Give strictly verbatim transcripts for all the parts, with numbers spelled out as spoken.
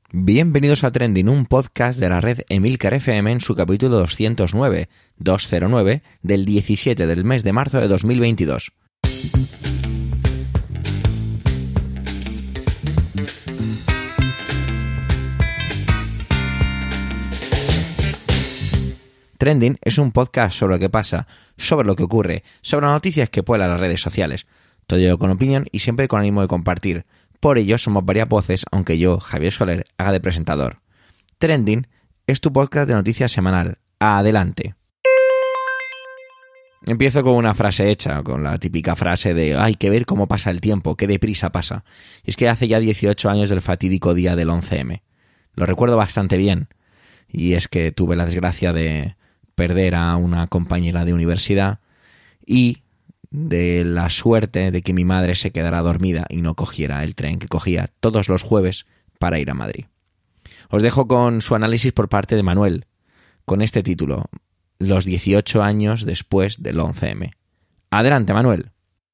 Bienvenidos a Trending, un podcast de la red Emilcar F M en su capítulo doscientos nueve, doscientos nueve del diecisiete del mes de marzo de dos mil veintidós. Trending es un podcast sobre lo que pasa, sobre lo que ocurre, sobre las noticias que pueblan las redes sociales. Todo ello con opinión y siempre con ánimo de compartir. Por ello somos varias voces, aunque yo, Javier Soler, haga de presentador. Trending es tu podcast de noticias semanal. Adelante. Empiezo con una frase hecha, con la típica frase de hay que ver cómo pasa el tiempo, qué deprisa pasa. Y es que hace ya dieciocho años del fatídico día del once eme. Lo recuerdo bastante bien. Y es que tuve la desgracia de perder a una compañera de universidad y de la suerte de que mi madre se quedara dormida y no cogiera el tren que cogía todos los jueves para ir a Madrid. Os dejo con su análisis por parte de Manuel, con este título, Los dieciocho años después del once eme. Adelante, Manuel.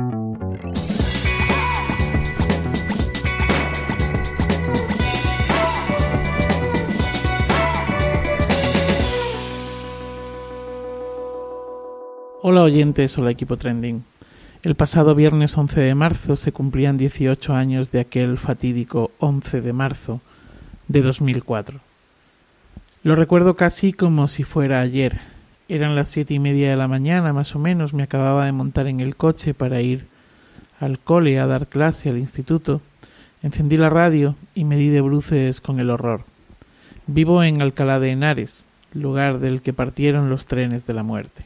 Hola oyentes, hola equipo Trending. El pasado viernes once de marzo se cumplían dieciocho años de aquel fatídico once de marzo de dos mil cuatro. Lo recuerdo casi como si fuera ayer. Eran las siete y media de la mañana más o menos, me acababa de montar en el coche para ir al cole a dar clase al instituto. Encendí la radio y me di de bruces con el horror. Vivo en Alcalá de Henares, lugar del que partieron los trenes de la muerte.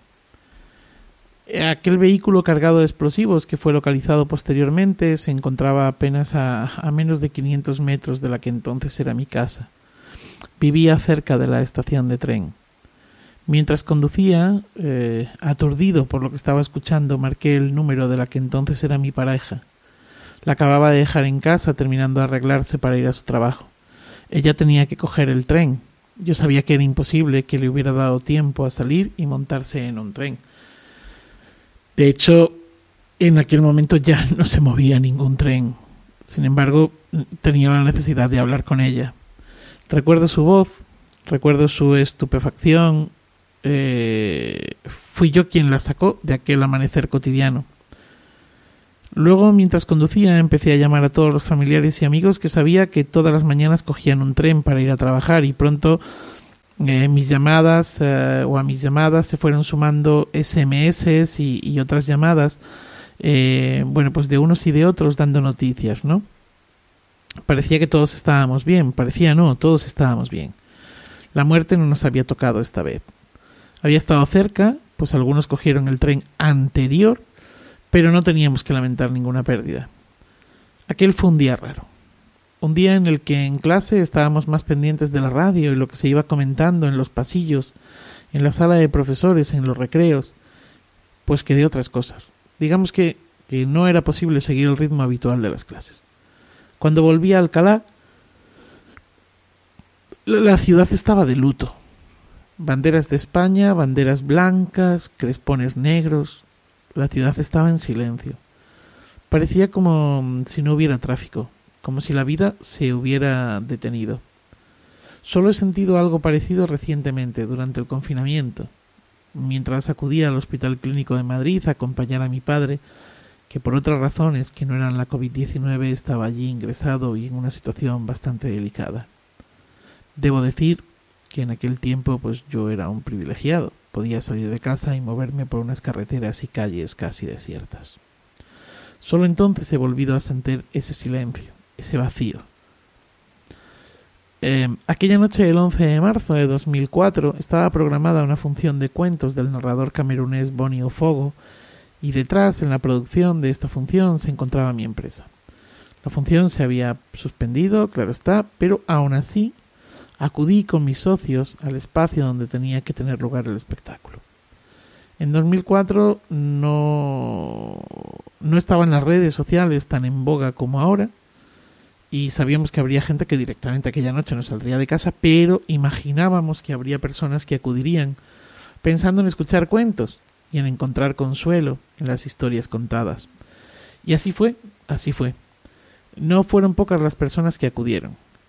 Aquel vehículo cargado de explosivos que fue localizado posteriormente se encontraba apenas a, a menos de quinientos metros de la que entonces era mi casa. Vivía cerca de la estación de tren. Mientras conducía, eh, aturdido por lo que estaba escuchando, marqué el número de la que entonces era mi pareja. La acababa de dejar en casa terminando de arreglarse para ir a su trabajo. Ella tenía que coger el tren. Yo sabía que era imposible que le hubiera dado tiempo a salir y montarse en un tren. De hecho, en aquel momento ya no se movía ningún tren. Sin embargo, tenía la necesidad de hablar con ella. Recuerdo su voz, recuerdo su estupefacción. Eh, fui yo quien la sacó de aquel amanecer cotidiano. Luego, mientras conducía, empecé a llamar a todos los familiares y amigos que sabía que todas las mañanas cogían un tren para ir a trabajar y pronto Eh, mis llamadas eh, o a mis llamadas se fueron sumando ese eme ese y, y otras llamadas, eh, bueno, pues de unos y de otros dando noticias, ¿no? Parecía que todos estábamos bien, parecía no, todos estábamos bien. La muerte no nos había tocado esta vez. Había estado cerca, pues algunos cogieron el tren anterior, pero no teníamos que lamentar ninguna pérdida. Aquel fue un día raro. Un día en el que en clase estábamos más pendientes de la radio y lo que se iba comentando en los pasillos, en la sala de profesores, en los recreos, pues que de otras cosas. Digamos que, que no era posible seguir el ritmo habitual de las clases. Cuando volví a Alcalá, la ciudad estaba de luto. Banderas de España, banderas blancas, crespones negros. La ciudad estaba en silencio. Parecía como si no hubiera tráfico, como si la vida se hubiera detenido. Solo he sentido algo parecido recientemente, durante el confinamiento, mientras acudía al Hospital Clínico de Madrid a acompañar a mi padre, que por otras razones que no eran la covid diecinueve estaba allí ingresado y en una situación bastante delicada. Debo decir que en aquel tiempo pues yo era un privilegiado, podía salir de casa y moverme por unas carreteras y calles casi desiertas. Solo entonces he volvido a sentir ese silencio, ese vacío. Eh, aquella noche del once de marzo de dos mil cuatro estaba programada una función de cuentos del narrador camerunés Boni Ofogo y detrás, en la producción de esta función, se encontraba mi empresa. La función se había suspendido, claro está, pero aún así acudí con mis socios al espacio donde tenía que tener lugar el espectáculo. En dos mil cuatro no, no estaban las redes sociales tan en boga como ahora, y sabíamos que habría gente que directamente aquella noche no saldría de casa, pero imaginábamos que habría personas que acudirían pensando en escuchar cuentos y en encontrar consuelo en las historias contadas. Y así fue, así fue. No fueron pocas las personas que acudieron.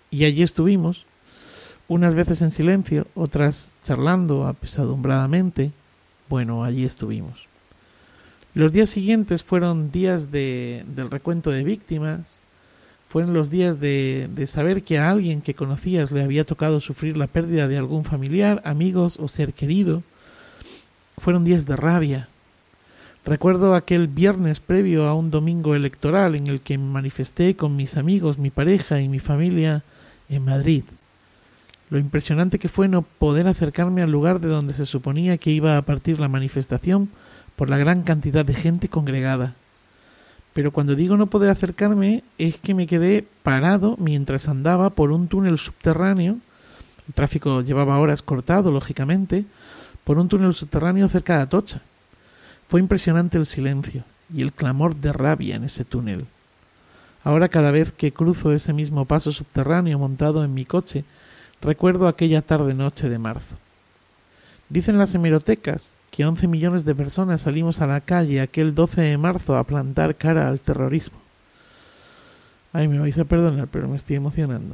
Y allí estuvimos, unas veces en silencio, otras charlando apesadumbradamente. Bueno, allí estuvimos. Los días siguientes fueron días de, del recuento de víctimas, fueron los días de, de saber que a alguien que conocías le había tocado sufrir la pérdida de algún familiar, amigos o ser querido. Fueron días de rabia. Recuerdo aquel viernes previo a un domingo electoral en el que me manifesté con mis amigos, mi pareja y mi familia en Madrid. Lo impresionante que fue no poder acercarme al lugar de donde se suponía que iba a partir la manifestación por la gran cantidad de gente congregada. Pero cuando digo no poder acercarme es que me quedé parado mientras andaba por un túnel subterráneo. El tráfico llevaba horas cortado, lógicamente, por un túnel subterráneo cerca de Atocha. Fue impresionante el silencio y el clamor de rabia en ese túnel. Ahora cada vez que cruzo ese mismo paso subterráneo montado en mi coche, recuerdo aquella tarde-noche de marzo. Dicen las hemerotecas que once millones de personas salimos a la calle aquel doce de marzo a plantar cara al terrorismo. Ay, me vais a perdonar, pero me estoy emocionando.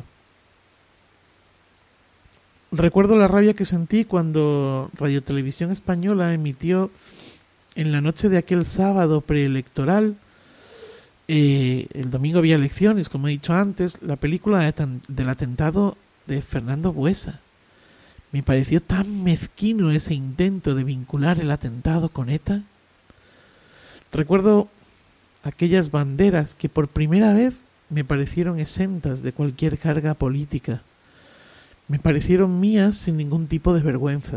Recuerdo la rabia que sentí cuando Radio Televisión Española emitió en la noche de aquel sábado preelectoral, eh, el domingo había elecciones, como he dicho antes, la película de tan, del atentado de Fernando Buesa. Me pareció tan mezquino ese intento de vincular el atentado con ETA. Recuerdo aquellas banderas que por primera vez me parecieron exentas de cualquier carga política. Me parecieron mías sin ningún tipo de vergüenza.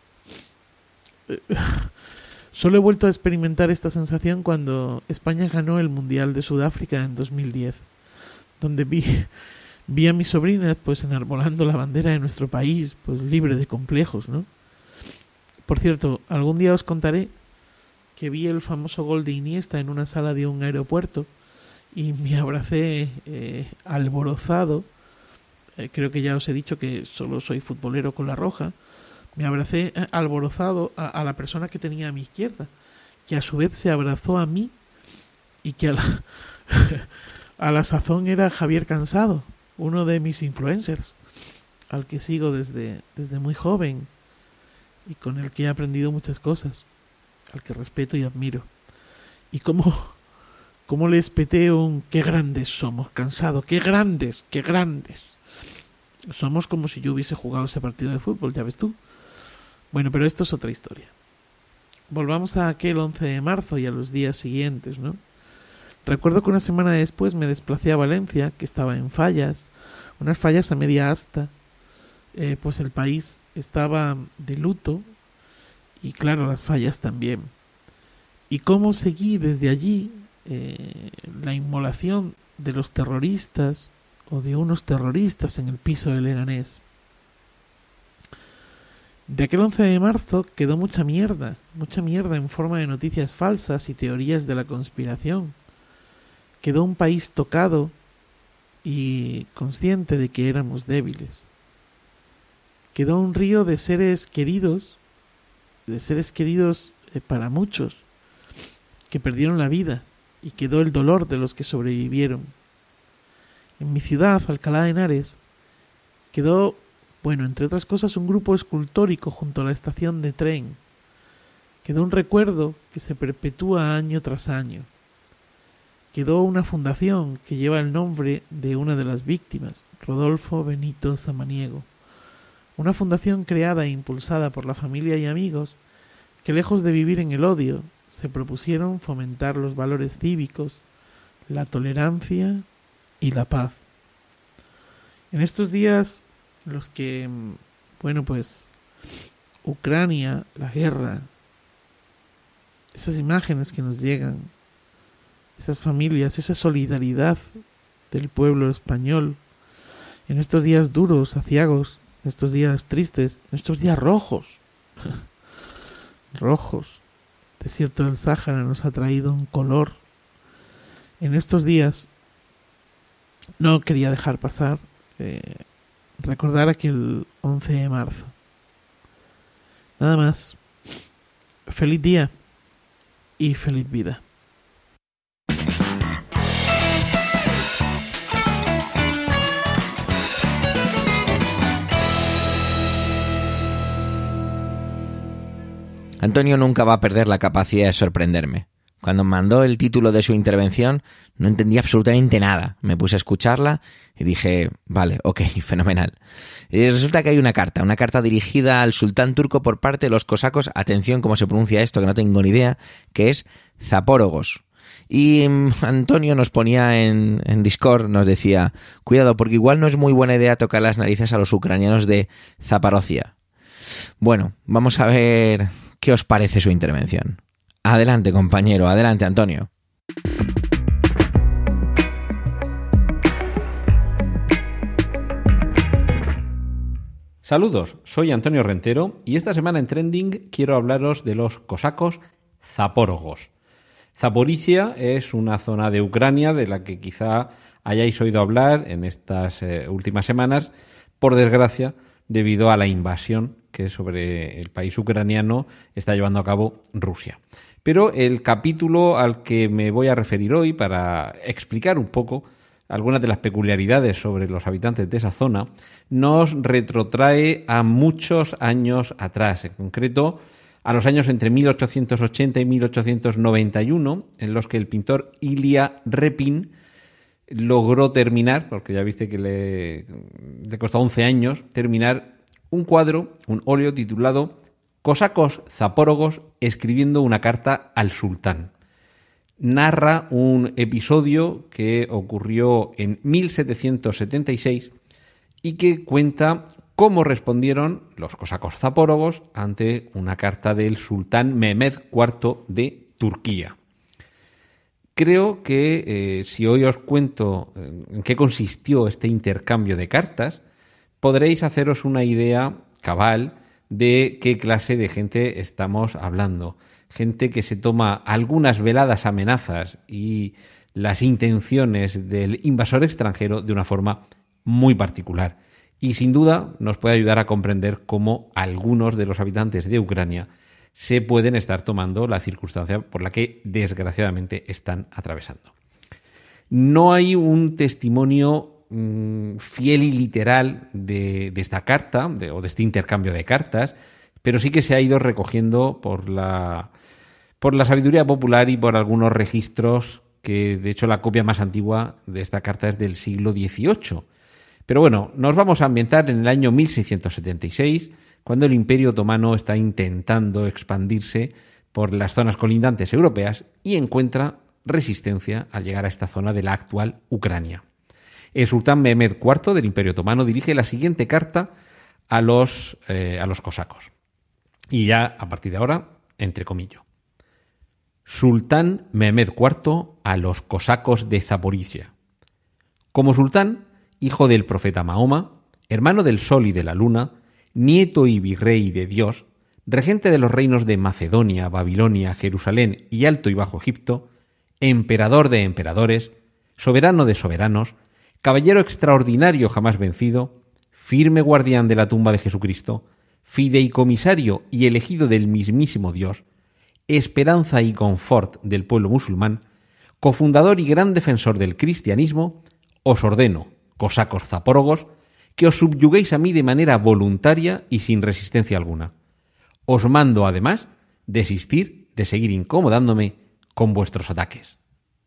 Solo he vuelto a experimentar esta sensación cuando España ganó el Mundial de Sudáfrica en dos mil diez, donde vi... Vi a mis sobrinas pues enarbolando la bandera de nuestro país, pues libre de complejos, ¿no? Por cierto, algún día os contaré que vi el famoso gol de Iniesta en una sala de un aeropuerto y me abracé eh, alborozado. Eh, creo que ya os he dicho que solo soy futbolero con la roja. Me abracé eh, alborozado a, a la persona que tenía a mi izquierda, que a su vez se abrazó a mí y que a la, a la sazón era Javier Cansado, uno de mis influencers, al que sigo desde, desde muy joven y con el que he aprendido muchas cosas, al que respeto y admiro. Y cómo, cómo les peté un qué grandes somos, Cansado, qué grandes, qué grandes. Somos como si yo hubiese jugado ese partido de fútbol, ya ves tú. Bueno, pero esto es otra historia. Volvamos a aquel once de marzo y a los días siguientes, ¿no? Recuerdo que una semana después me desplacé a Valencia, que estaba en fallas, unas fallas a media asta, eh, pues el país estaba de luto y claro, las fallas también. Y cómo seguí desde allí eh, la inmolación de los terroristas o de unos terroristas en el piso de Leganés. De aquel once de marzo quedó mucha mierda, mucha mierda en forma de noticias falsas y teorías de la conspiración. Quedó un país tocado y consciente de que éramos débiles. Quedó un río de seres queridos, de seres queridos eh, para muchos, que perdieron la vida, y quedó el dolor de los que sobrevivieron. En mi ciudad, Alcalá de Henares, quedó, bueno, entre otras cosas, un grupo escultórico junto a la estación de tren. Quedó un recuerdo que se perpetúa año tras año. Quedó una fundación que lleva el nombre de una de las víctimas, Rodolfo Benito Samaniego. Una fundación creada e impulsada por la familia y amigos que, lejos de vivir en el odio, se propusieron fomentar los valores cívicos, la tolerancia y la paz. En estos días, los que, bueno, pues, Ucrania, la guerra, esas imágenes que nos llegan, esas familias, esa solidaridad del pueblo español, en estos días duros, aciagos, en estos días tristes, en estos días rojos, rojos, desierto del Sáhara nos ha traído un color. En estos días no quería dejar pasar eh, recordar aquel once de marzo. Nada más. Feliz día y feliz vida. Antonio nunca va a perder la capacidad de sorprenderme. Cuando mandó el título de su intervención no entendí absolutamente nada. Me puse a escucharla y dije, vale, ok, fenomenal. Y resulta que hay una carta, una carta dirigida al sultán turco por parte de los cosacos, atención cómo se pronuncia esto, que no tengo ni idea, que es Zapórogos. Y Antonio nos ponía en, en Discord, nos decía, cuidado, porque igual no es muy buena idea tocar las narices a los ucranianos de Zaporozhia. Bueno, vamos a ver qué os parece su intervención. Adelante, compañero, adelante, Antonio. Saludos, soy Antonio Rentero y esta semana en Trending quiero hablaros de los cosacos zapórogos. Zaporizhia es una zona de Ucrania de la que quizá hayáis oído hablar en estas eh, últimas semanas, por desgracia, debido a la invasión que sobre el país ucraniano está llevando a cabo Rusia. Pero el capítulo al que me voy a referir hoy para explicar un poco algunas de las peculiaridades sobre los habitantes de esa zona nos retrotrae a muchos años atrás, en concreto a los años entre mil ochocientos ochenta y mil ochocientos noventa y uno, en los que el pintor Ilya Repin logró terminar, porque ya viste que le, le costó once años, terminar un cuadro, un óleo titulado Cosacos zapórogos escribiendo una carta al sultán. Narra un episodio que ocurrió en mil setecientos setenta y seis y que cuenta cómo respondieron los cosacos zapórogos ante una carta del sultán Mehmed cuarto de Turquía. Creo que eh, si hoy os cuento en qué consistió este intercambio de cartas, podréis haceros una idea cabal de qué clase de gente estamos hablando. Gente que se toma algunas veladas amenazas y las intenciones del invasor extranjero de una forma muy particular. Y sin duda nos puede ayudar a comprender cómo algunos de los habitantes de Ucrania se pueden estar tomando la circunstancia por la que desgraciadamente están atravesando. No hay un testimonio mmm, fiel y literal de, de esta carta de, o de este intercambio de cartas, pero sí que se ha ido recogiendo por la, por la sabiduría popular y por algunos registros que, de hecho, la copia más antigua de esta carta es del siglo dieciocho. Pero bueno, nos vamos a ambientar en el año mil seiscientos setenta y seis, cuando el Imperio Otomano está intentando expandirse por las zonas colindantes europeas y encuentra resistencia al llegar a esta zona de la actual Ucrania. El sultán Mehmed cuarto del Imperio Otomano dirige la siguiente carta a los, eh, a los cosacos. Y ya, a partir de ahora, entrecomillo. Sultán Mehmed cuarto a los cosacos de Zaporizhia. Como sultán, hijo del profeta Mahoma, hermano del sol y de la luna, nieto y virrey de Dios, regente de los reinos de Macedonia, Babilonia, Jerusalén y Alto y Bajo Egipto, emperador de emperadores, soberano de soberanos, caballero extraordinario jamás vencido, firme guardián de la tumba de Jesucristo, fideicomisario y elegido del mismísimo Dios, esperanza y confort del pueblo musulmán, cofundador y gran defensor del cristianismo, os ordeno, cosacos zapórogos, que os subyuguéis a mí de manera voluntaria y sin resistencia alguna. Os mando, además, desistir de seguir incomodándome con vuestros ataques.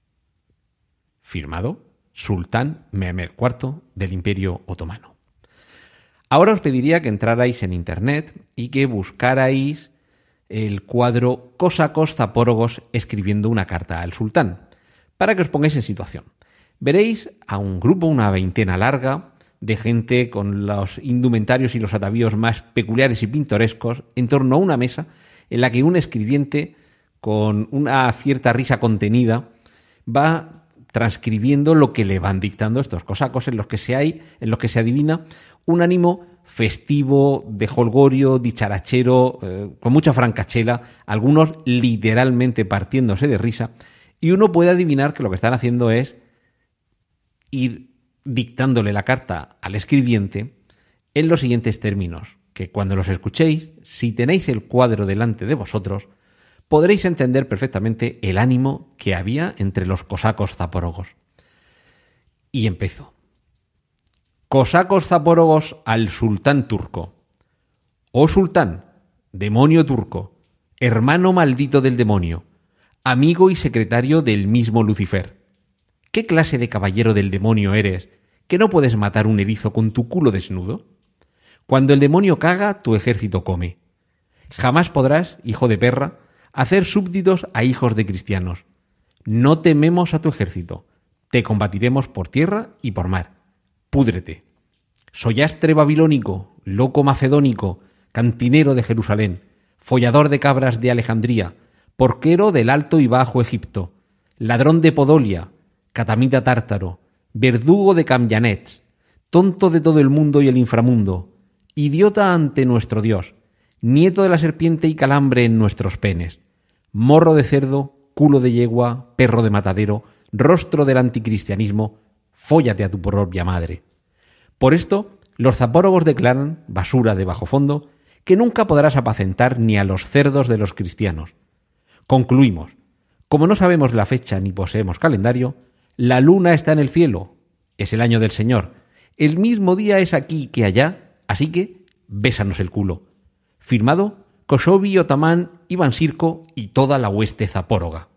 Firmado, Sultán Mehmed cuarto del Imperio Otomano. Ahora os pediría que entrarais en Internet y que buscarais el cuadro Cosacos zapórogos escribiendo una carta al sultán, para que os pongáis en situación. Veréis a un grupo, una veintena larga, de gente con los indumentarios y los atavíos más peculiares y pintorescos en torno a una mesa en la que un escribiente, con una cierta risa contenida, va transcribiendo lo que le van dictando estos cosacos, en los que se hay, en los que se adivina un ánimo festivo, de jolgorio, dicharachero, eh, con mucha francachela, algunos literalmente partiéndose de risa, y uno puede adivinar que lo que están haciendo es ir dictándole la carta al escribiente en los siguientes términos, que cuando los escuchéis, si tenéis el cuadro delante de vosotros, podréis entender perfectamente el ánimo que había entre los cosacos zapórogos. Y empezó. Cosacos zapórogos al sultán turco. Oh sultán, demonio turco, hermano maldito del demonio, amigo y secretario del mismo Lucifer. ¿Qué clase de caballero del demonio eres que no puedes matar un erizo con tu culo desnudo? Cuando el demonio caga, tu ejército come. Jamás podrás, hijo de perra, hacer súbditos a hijos de cristianos. No tememos a tu ejército. Te combatiremos por tierra y por mar. Púdrete. Soyastre babilónico, loco macedónico, cantinero de Jerusalén, follador de cabras de Alejandría, porquero del Alto y Bajo Egipto, ladrón de Podolia, catamita tártaro, verdugo de Camjanets, tonto de todo el mundo y el inframundo, idiota ante nuestro Dios, nieto de la serpiente y calambre en nuestros penes, morro de cerdo, culo de yegua, perro de matadero, rostro del anticristianismo, fóllate a tu propia madre. Por esto, los zapórogos declaran, basura de bajo fondo, que nunca podrás apacentar ni a los cerdos de los cristianos. Concluimos. Como no sabemos la fecha ni poseemos calendario, la luna está en el cielo, es el año del Señor, el mismo día es aquí que allá, así que bésanos el culo. Firmado Koshobi, Otamán, Iván Sirko y toda la hueste zapóroga.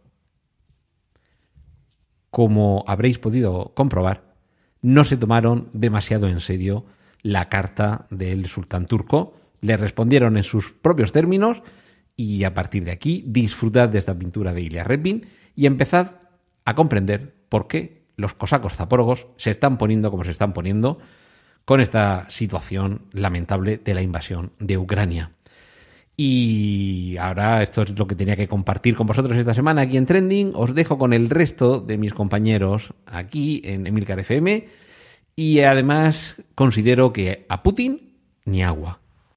Como habréis podido comprobar, no se tomaron demasiado en serio la carta del sultán turco, le respondieron en sus propios términos y a partir de aquí disfrutad de esta pintura de Ilya Repin y empezad a comprender por qué los cosacos zapórogos se están poniendo como se están poniendo con esta situación lamentable de la invasión de Ucrania. Y ahora esto es lo que tenía que compartir con vosotros esta semana aquí en Trending. Os dejo con el resto de mis compañeros aquí en Emilcar F M y además considero que a Putin ni agua.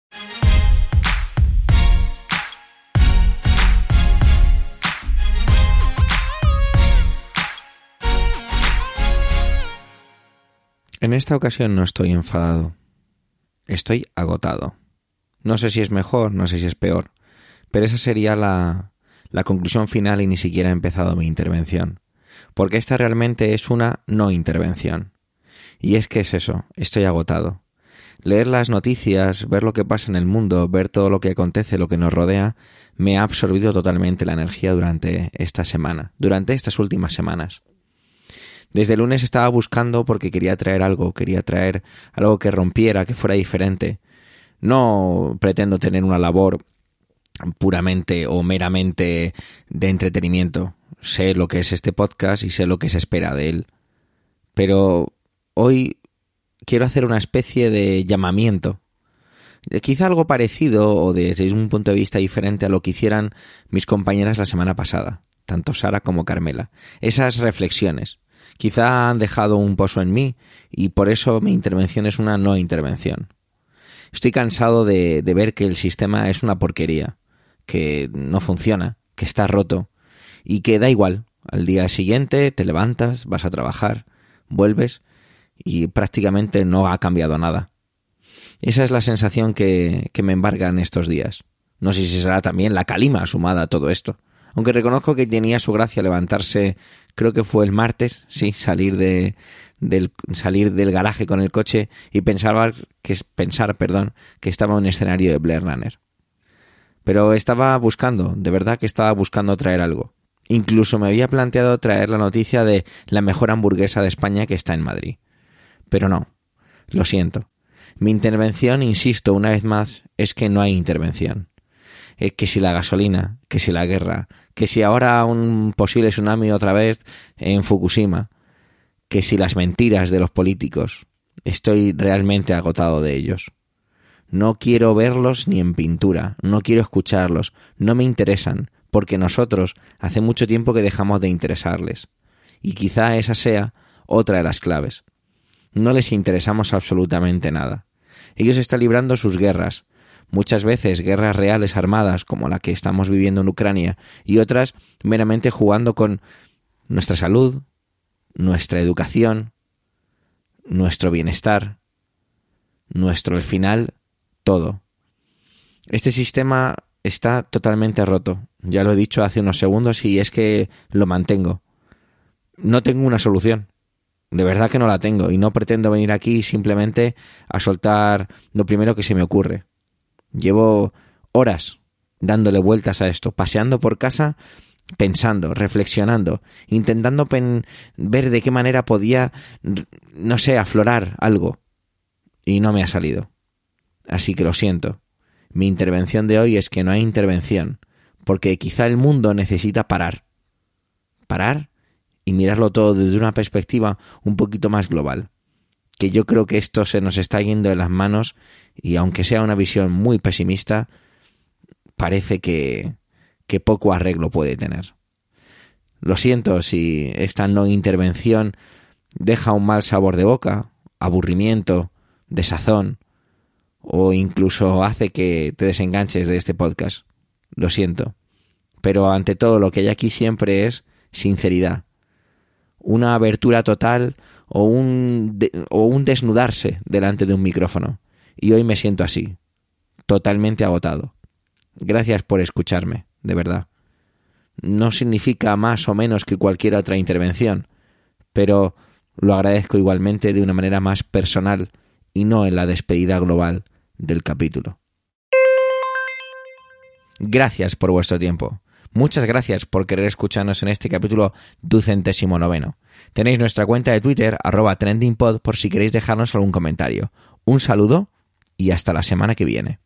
En esta ocasión no estoy enfadado. Estoy agotado. No sé si es mejor, no sé si es peor, pero esa sería la, la conclusión final y ni siquiera he empezado mi intervención. Porque esta realmente es una no intervención. Y es que es eso, estoy agotado. Leer las noticias, ver lo que pasa en el mundo, ver todo lo que acontece, lo que nos rodea, me ha absorbido totalmente la energía durante esta semana, durante estas últimas semanas. Desde el lunes estaba buscando porque quería traer algo, quería traer algo que rompiera, que fuera diferente. No pretendo tener una labor puramente o meramente de entretenimiento. Sé lo que es este podcast y sé lo que se espera de él. Pero hoy quiero hacer una especie de llamamiento. Quizá algo parecido o desde un punto de vista diferente a lo que hicieran mis compañeras la semana pasada, tanto Sara como Carmela. Esas reflexiones. Quizá han dejado un pozo en mí y por eso mi intervención es una no intervención. Estoy cansado de, de ver que el sistema es una porquería, que no funciona, que está roto y que da igual. Al día siguiente te levantas, vas a trabajar, vuelves y prácticamente no ha cambiado nada. Esa es la sensación que, que me embarga en estos días. No sé si será también la calima sumada a todo esto. Aunque reconozco que tenía su gracia levantarse, creo que fue el martes, sí, salir de del salir del garaje con el coche y pensar que pensar, perdón, que estaba en un escenario de Blade Runner. Pero estaba buscando, de verdad que estaba buscando traer algo. Incluso me había planteado traer la noticia de la mejor hamburguesa de España que está en Madrid. Pero no, lo siento. Mi intervención, insisto una vez más, es que no hay intervención. Eh, que si la gasolina, que si la guerra, que si ahora un posible tsunami otra vez en Fukushima, que si las mentiras de los políticos. Estoy realmente agotado de ellos. No quiero verlos ni en pintura, no quiero escucharlos, no me interesan, porque nosotros hace mucho tiempo que dejamos de interesarles. Y quizá esa sea otra de las claves. No les interesamos absolutamente nada. Ellos están librando sus guerras, muchas veces guerras reales armadas como la que estamos viviendo en Ucrania y otras meramente jugando con nuestra salud, nuestra educación, nuestro bienestar, nuestro, al final, todo. Este sistema está totalmente roto. Ya lo he dicho hace unos segundos y es que lo mantengo. No tengo una solución. De verdad que no la tengo y no pretendo venir aquí simplemente a soltar lo primero que se me ocurre. Llevo horas, dándole vueltas a esto, paseando por casa, pensando, reflexionando, intentando pen- ver de qué manera podía, no sé, aflorar algo. Y no me ha salido. Así que lo siento. Mi intervención de hoy es que no hay intervención, porque quizá el mundo necesita parar. Parar y mirarlo todo desde una perspectiva un poquito más global. Que yo creo que esto se nos está yendo de las manos y aunque sea una visión muy pesimista, parece que, que poco arreglo puede tener. Lo siento si esta no intervención deja un mal sabor de boca, aburrimiento, desazón, o incluso hace que te desenganches de este podcast. Lo siento. Pero ante todo lo que hay aquí siempre es sinceridad. Una abertura total o un, de, o un desnudarse delante de un micrófono. Y hoy me siento así, totalmente agotado. Gracias por escucharme, de verdad. No significa más o menos que cualquier otra intervención, pero lo agradezco igualmente de una manera más personal y no en la despedida global del capítulo. Gracias por vuestro tiempo. Muchas gracias por querer escucharnos en este capítulo ducentésimo noveno. Tenéis nuestra cuenta de Twitter, arroba trendingpod, por si queréis dejarnos algún comentario. Un saludo y hasta la semana que viene.